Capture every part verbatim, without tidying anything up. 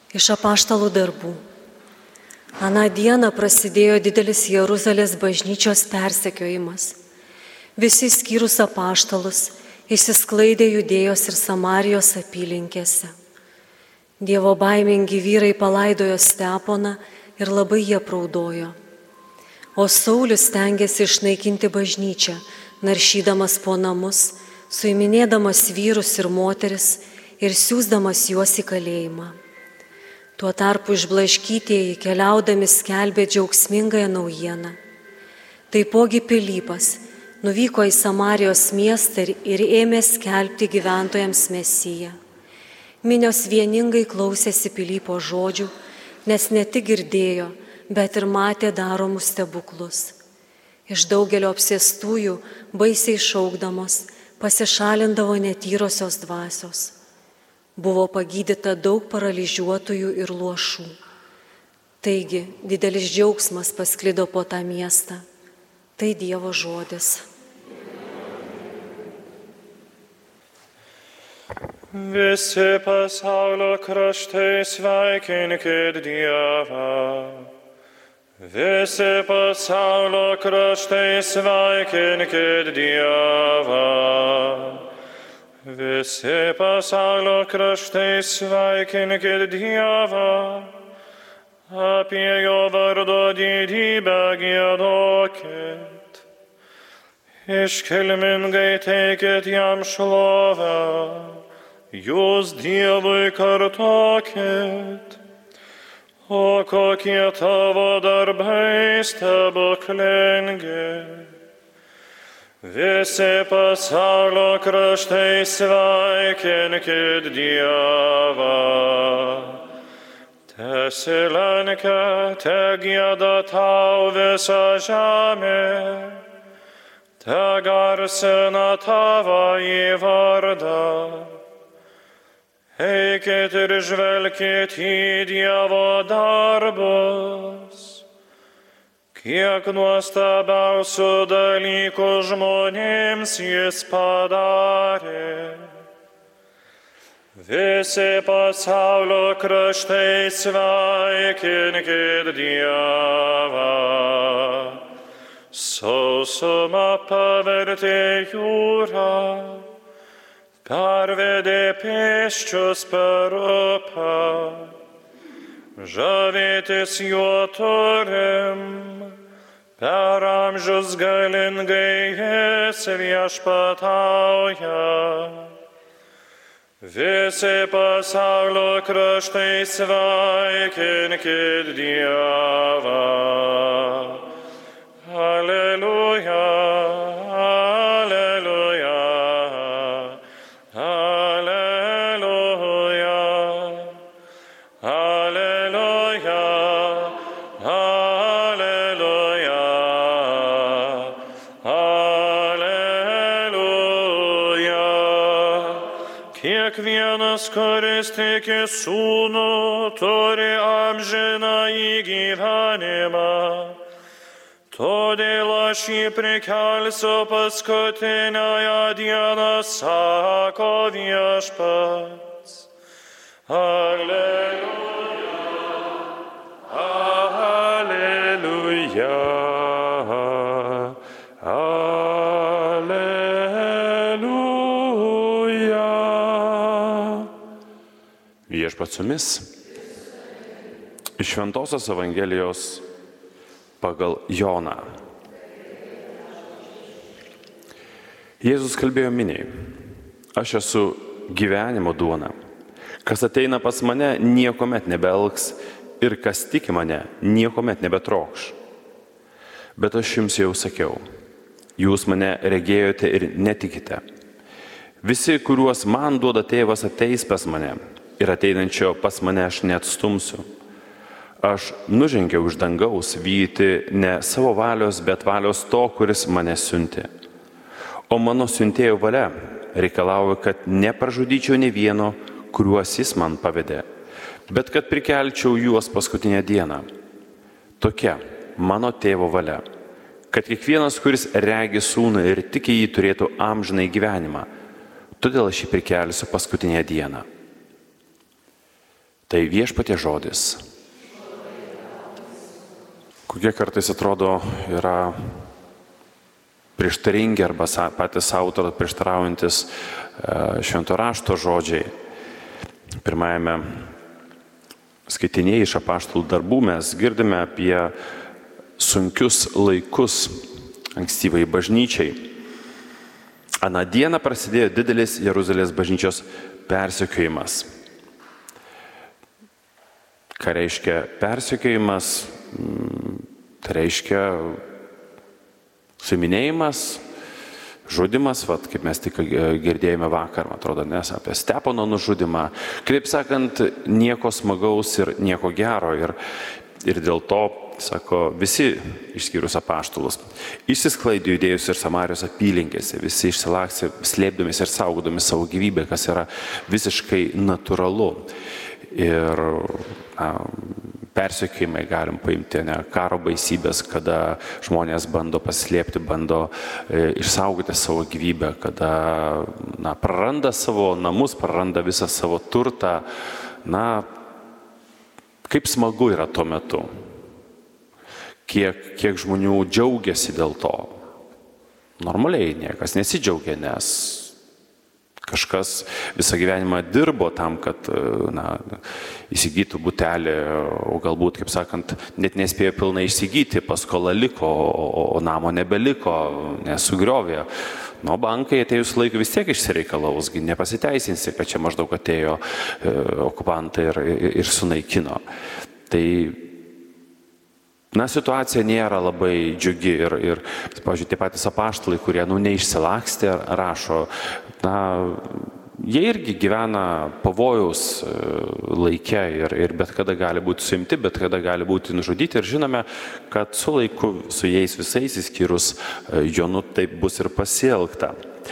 Iš apaštalų darbų. Aną dieną prasidėjo didelis Jeruzalės bažnyčios persekiojimas. Visi skyrus apaštalus išsisklaidė Judėjos ir Samarijos apylinkėse. Dievo baimingi vyrai palaidojo Steponą ir labai jie praudojo. O Saulius stengėsi išnaikinti bažnyčią, naršydamas po namus, suiminėdamas vyrus ir moteris ir siųsdamas juos į kalėjimą. Tuo tarpu išblaškytieji keliaudami skelbė džiaugsmingąją naujieną. Taipogi Pilypas nuvyko į Samarijos miestą ir ėmė skelbti gyventojams Mesiją. Minios vieningai klausėsi Pilypo žodžių, nes ne tik girdėjo, bet ir matė daromus stebuklus. Iš daugelio apsėstųjų, baisiai šaukdamos, pasišalindavo netyrosios dvasios. Buvo pagydyta daug paralyžiuotųjų ir luošų. Taigi didelis džiaugsmas pasklido po tą miestą. Tai Dievo žodis. Visi pasaulio kraštai sveikinkit Dievą. Visi pasaulio kraštai sveikinkit Dievą. Visi pasaulio kraštai sveikinkit Dievą, apie jo vardo didybę giedokit, iškilmingai teikit jam šlovę, jūs Dievui kartokit, o kokie tavo darbai stebuklingi. Visi pasaulio kraštai sveikinkit Dievą. Tesilenkia, te gieda tau visa žemė, te garsina tavąjį vardą. Eikit ir žvelkit į Dievo darbus. Kiek nuostabiausių dalykų žmonėms jis padarė. Visi pasaulio kraštai sveikinkit Dievą. Sausumą pavertė jūrą, pervedė pėsčius per upę. Žavėtis juo turim, per amžius galingai jis viešpatauja. Visi pasaulio kraštai sveikinkit Dievą. Alleluja, alleluja, alleluja, alleluja, alleluja, alleluja. Kiekvienas, kuris tiki Sūnų, turi amžinąjį gyvenimą. Todėl aš jį prikelsiu paskutiniąją dieną, sako viešpats. Alleluja, alleluja, alleluja. Viešpats su jumis. Iš Šventosios Evangelijos pagal Joną. Jėzus kalbėjo miniai: aš esu gyvenimo duona. Kas ateina pas mane, niekuomet nebeelgs, ir kas tiki mane, niekuomet nebetrokš. Bet aš jums jau sakiau, jūs mane regėjote ir netikite. Visi, kuriuos man duoda tėvas, ateis pas mane, ir ateinančio pas mane aš neatstumsiu. Aš nužengiau iš dangaus vykti ne savo valios, bet valios to, kuris mane siuntė. O mano siuntėjo valia reikalauja, kad nepražudyčiau ne vieno, kuriuos jis man pavedė, bet kad prikelčiau juos paskutinę dieną. Tokia mano tėvo valia, kad kiekvienas, kuris regi Sūnų ir tiki jį, turėtų amžinai gyvenimą. Todėl aš jį prikelsiu paskutinę dieną. Tai viešpaties žodis. Kokie kartais atrodo yra prieštaringi arba patys autorą prieštaraujantis švento rašto žodžiai. Pirmajame skaitinėje iš apaštalų darbų mes girdime apie sunkius laikus ankstyvai bažnyčiai. Aną dieną prasidėjo didelis Jeruzalės bažnyčios persekiojimas. Ką reiškia persekiojimas? Tai reiškia suiminėjimas, žudimas, vat, kaip mes tik girdėjome vakar, man atrodo, nes apie Stepono nužudimą. Kaip sakant, nieko smagaus ir nieko gero. Ir, ir dėl to, sako, visi išskyrus apaštalus, išsisklaidė Judėjos ir Samarijos apylinkėse, visi išsilaksė, slėpdamės ir saugodami savo gyvybę, kas yra visiškai natūralu. Ir na, persekiojimai galim paimti, ne, karo baisybės, kada žmonės bando paslėpti, bando e, išsaugoti savo gyvybę, kada na, praranda savo namus, praranda visą savo turtą. Na, kaip smagu yra tuo metu. Kiek, kiek žmonių džiaugiasi dėl to. Normaliai niekas nesidžiaugia, nes kažkas visą gyvenimą dirbo tam, kad na, įsigytų butelį, o galbūt, kaip sakant, net nespėjo pilnai įsigyti, paskola liko, o, o namo nebeliko, nesugriovė. Nu, bankai atėjus laikui vis tiek išsireikalaus, nepasiteisinsi, kad čia maždaug atėjo e, okupantai ir, ir, ir sunaikino. Tai na, situacija nėra labai džiugi ir, ir pavyzdžiui, tie patys apaštalai, kurie, nu, neišsilakstė, rašo, na, jie irgi gyvena pavojaus laike ir, ir bet kada gali būti suimti, bet kada gali būti nužudyti. Ir žinome, kad su laiku, su jais visais, įskyrus Jonu, taip bus ir pasielgta.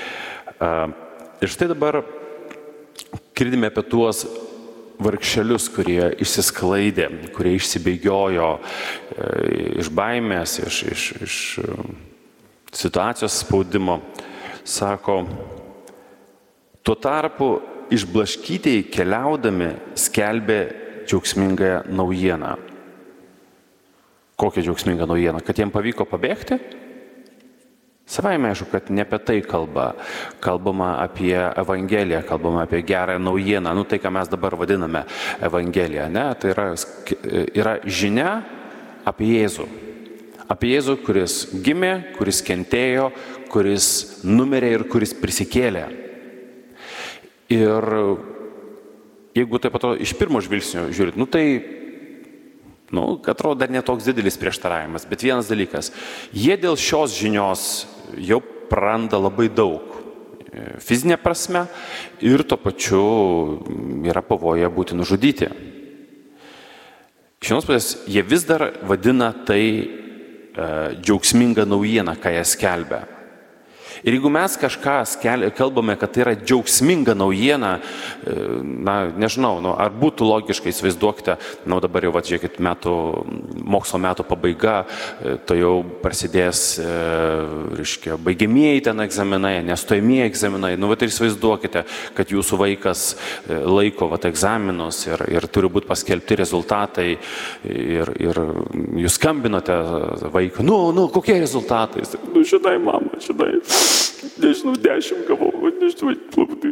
Ir štai dabar girdime apie tuos vargšelius, kurie išsisklaidė, kurie išsibėgiojo iš baimės, iš, iš, iš situacijos spaudimo. Sako, tuo tarpu išblaškytieji keliaudami skelbė džiaugsmingąją naujieną. Kokią džiaugsmingą naujieną? Kad jiems pavyko pabėgti? Savaime aišku, kad ne apie tai kalba. Kalbama apie Evangeliją, kalbama apie gerąją naujieną. Nu, tai, ką mes dabar vadiname Evangeliją, ne? Tai yra, yra žinia apie Jėzų. Apie Jėzų, kuris gimė, kuris kentėjo, kuris numirė ir kuris prisikėlė. Ir jeigu taip atrodo iš pirmo žvilgsnio žiūrėt, nu tai nu, atrodo dar netoks didelis prieštaravimas, bet vienas dalykas, jie dėl šios žinios jau praranda labai daug fizinė prasme ir tuo pačiu yra pavoja būti nužudyti. Iš vienos pusės jie vis dar vadina tai e, džiaugsminga naujiena, ką jie skelbia. Ir jeigu mes kažką skel, kalbame, kad tai yra džiaugsminga naujiena, na, nežinau, nu, ar būtų logiškai, įsivaizduokite, na, dabar jau, va, žiūrėkit, metų, mokslo metų pabaiga, to jau prasidės, e, reiškia, baigiamieji ten egzaminai, nestojamieji egzaminai, nu, va, tai įsivaizduokite, kad jūsų vaikas laiko, va, egzaminus ir, ir turi būti paskelbti rezultatai ir, ir jūs skambinote vaiką, nu, nu, kokie rezultatai? Nu, žinai, mama, žinai. Nežinau, dešimt gavau, nežinau, labai.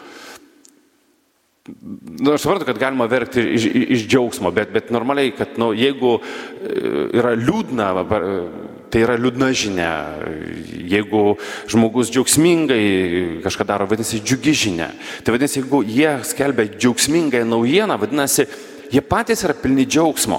Nu, aš suprantu, kad galima verkti iš, iš džiaugsmo, bet, bet normaliai, kad nu, jeigu yra liūdna, tai yra liūdna žinia. Jeigu žmogus džiaugsmingai kažką daro, vadinasi, džiugi žinia. Tai vadinasi, jeigu jie skelbia džiaugsmingąją naujieną, vadinasi, jie patys yra pilni džiaugsmo.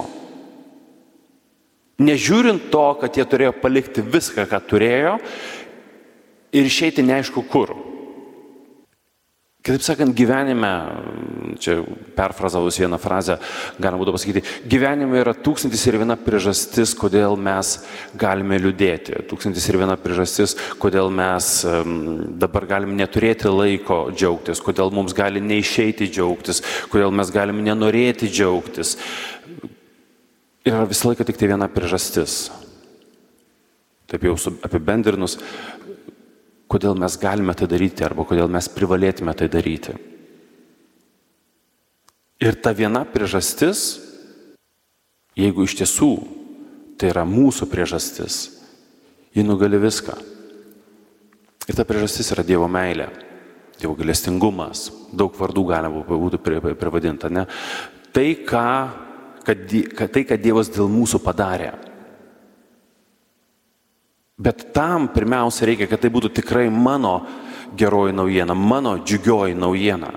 Nežiūrint to, kad jie turėjo palikti viską, ką turėjo, ir išeiti neaišku kur. Kitaip sakant, gyvenime, čia perfrazavus vieną frazę, galima būtų pasakyti, gyvenime yra tūkstantis ir viena priežastis, kodėl mes galime liūdėti. Tūkstantis ir viena priežastis, kodėl mes dabar galime neturėti laiko džiaugtis, kodėl mums gali neišeiti džiaugtis, kodėl mes galime nenorėti džiaugtis. Yra visą laiką tik tai viena priežastis. Taip jau apibendrinus, kodėl mes galime tai daryti arba kodėl mes privalėtume tai daryti. Ir ta viena priežastis, jeigu iš tiesų tai yra mūsų priežastis, ji nugali viską. Ir ta priežastis yra Dievo meilė, Dievo gailestingumas, daug vardų galima būtų privadinti, ne? Tai, ką, kad, kad, tai, kad Dievas dėl mūsų padarė. Bet tam pirmiausia reikia, kad tai būtų tikrai mano geroji naujiena, mano džiugioji naujiena.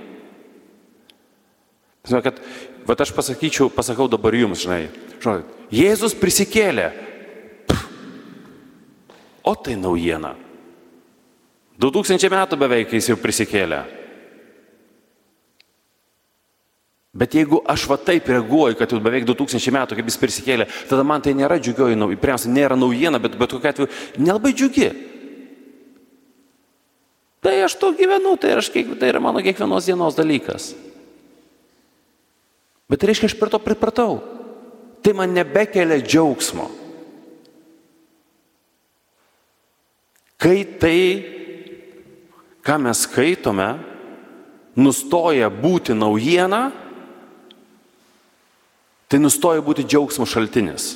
Žinai, kad, vat aš pasakyčiau, pasakau dabar jums, žinai, žinai, Jėzus prisikėlė. Pff, o tai naujiena. Du tūkstančiai metų beveik jis jau prisikėlė. Bet jeigu aš va taip reaguoju, kad jau beveik du tūkstančiai metų, kaip jis prisikėlė, tada man tai nėra džiugioji naujiena. Pirmiausia, nėra naujiena, bet bet kokiu atveju nelabai džiugi. Tai aš to gyvenu, tai, aš, tai yra mano kiekvienos dienos dalykas. Bet tai reiškia, aš prie to pripratau. Tai man nebekelia džiaugsmo. Kai tai, ką mes skaitome, nustoja būti naujiena, tai nustoja būti džiaugsmo šaltinis.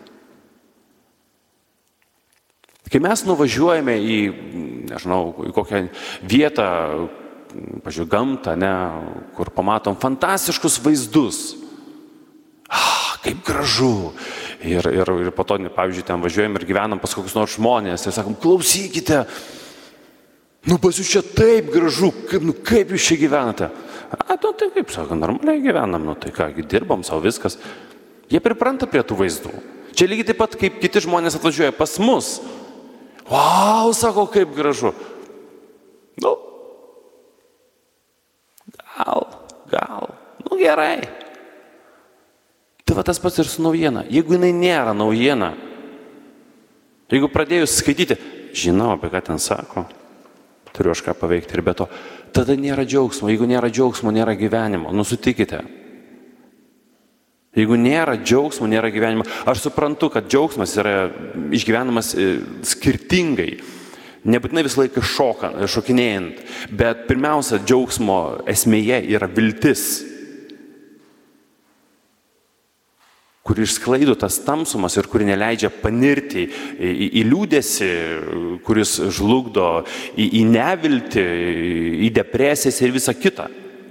Kai mes nuvažiuojame į, nežinau, į kokią vietą, pažiūrėjau, gamtą, ne, kur pamatom fantastiškus vaizdus. Ah, kaip gražu. Ir, ir, ir po to, pavyzdžiui, ten važiuojam ir gyvenam pas kokius nors žmonės ir sakom, klausykite, nu pas jūs čia taip gražu, kaip, nu, kaip jūs čia gyvenate? A, nu tai kaip, sako, normaliai gyvenam, nu tai ką, dirbam savo viskas. Jie pripranta prie tų vaizdų. Čia lygiai taip pat, kaip kiti žmonės atvažiuoja pas mus. Vau, sako, kaip gražu. Nu, gal, gal, nu gerai. Tai va tas pats ir su naujiena. Jeigu jinai nėra naujiena, jeigu pradėjus skaityti, žinau, apie ką ten sako, turiu aš ką paveikti ir be to, tada nėra džiaugsmo. Jeigu nėra džiaugsmo, nėra gyvenimo. Nu sutikite. Jeigu nėra džiaugsmo, nėra gyvenimo. Aš suprantu, kad džiaugsmas yra išgyvenamas skirtingai. Nebūtinai visą laiką šokant, šokinėjant, bet pirmiausia, džiaugsmo esmėje yra viltis, kuri išsklaido tas tamsumas ir kuri neleidžia panirti į, į, į liūdesį, kuris žlugdo, į, į neviltį, į depresijas ir visą kitą.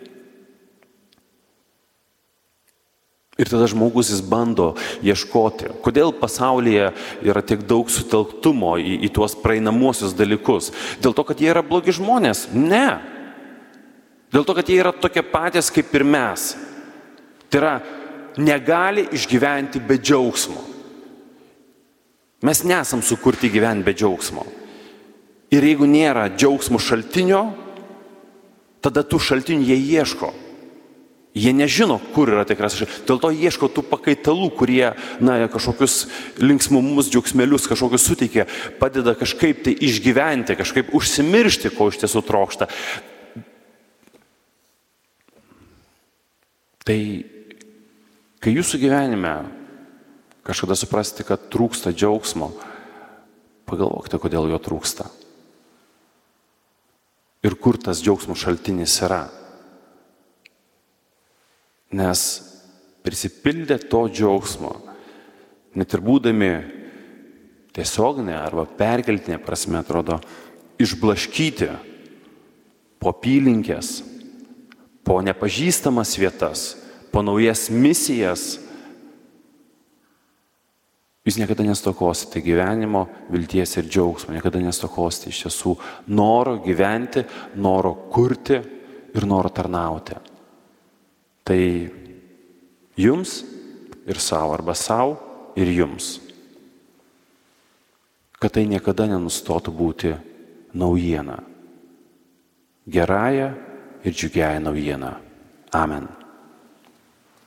Ir tada žmogus jis bando ieškoti. Kodėl pasaulyje yra tiek daug sutelktumo į, į tuos praeinamosius dalykus? Dėl to, kad jie yra blogi žmonės? Ne. Dėl to, kad jie yra tokie patys kaip ir mes. Tai yra, negali išgyventi be džiaugsmo. Mes nesam sukurti gyventi be džiaugsmo. Ir jeigu nėra džiaugsmo šaltinio, tada tų šaltinių jie ieško. Jie nežino, kur yra tikras. Dėl to ieško tų pakaitalų, kurie, na, kažkokius linksmumus, džiaugsmelius kažkokius suteikia, padeda kažkaip tai išgyventi, kažkaip užsimiršti, ko iš tiesų trokšta. Tai, kai jūsų gyvenime kažkada suprasti, kad trūksta džiaugsmo, pagalvokite, kodėl jo trūksta. Ir kur tas džiaugsmo šaltinis yra. Nes prisipildę to džiaugsmo, net ir būdami tiesioginė arba perkeltinė prasme, atrodo, išblaškyti po apylinkės, po nepažįstamas vietas, po naujas misijas, jūs niekada nestokosite gyvenimo, vilties ir džiaugsmo, niekada nestokosite iš tiesų noro gyventi, noro kurti ir noro tarnauti. Tai jums ir savo, arba savo ir jums. Kad tai niekada nenustotų būti naujiena. Gerąją ir džiugiąją naujieną. Amen.